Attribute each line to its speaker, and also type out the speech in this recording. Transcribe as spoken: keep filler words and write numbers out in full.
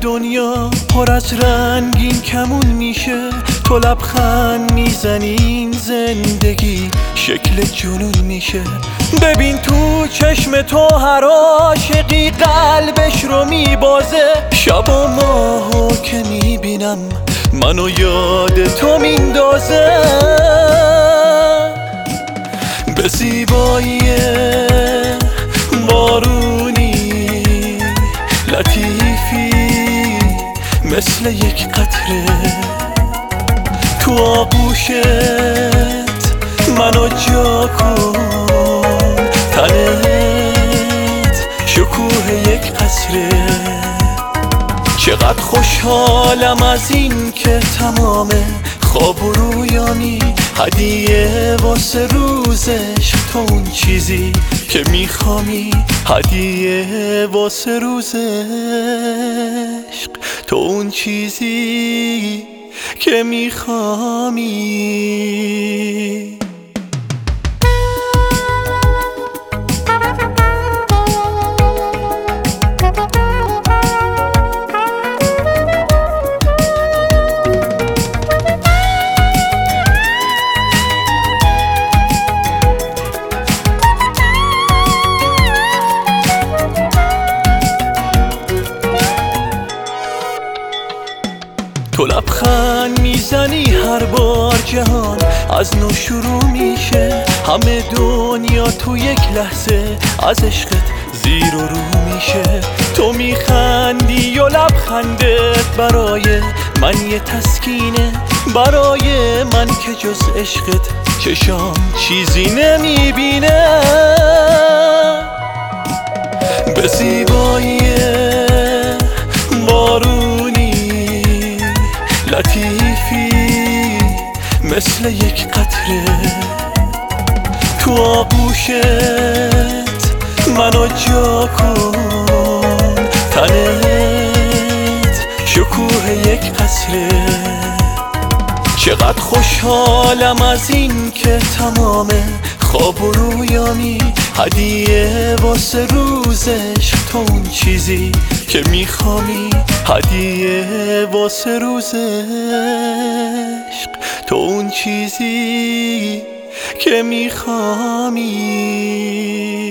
Speaker 1: دنیا پر از رنگین کمون میشه، تو لبخند میزنی این زندگی شکل جنون میشه. ببین تو چشم تو هر عاشقی قلبش رو میبازه، شب و ماهو که میبینم منو یاد تو میندازه. به زیبایی بارونی لطیفی مثل یک قطره، تو آغوشت منو جا کن، تنت شکوه یک قصره. چقدر خوشحالم از این که تمام خواب و رویانی هدیه واسه روزش، تو اون چیزی که میخوامی هدیه واسه روزش، تو اون چیزی که میخوامی. تو لبخند میزنی هر بار جهان از نو شروع میشه، همه دنیا تو یک لحظه از عشقت زیر و رو میشه. تو میخندی و لبخندت برای من یه تسکینه، برای من که جز عشقت چشام چیزی نمیبینه. به زیبایی بارونی لطیفی مثل یک قطره، تو آغوشت منو جا کن، تنت شکوه یک قصره. چقدر خوشحالم از این که تمام خواب و رویانی هدیه واسه روزش، تو اون چیزی که میخوامی هدیه واسه روزش، تو اون چیزی که میخوامی.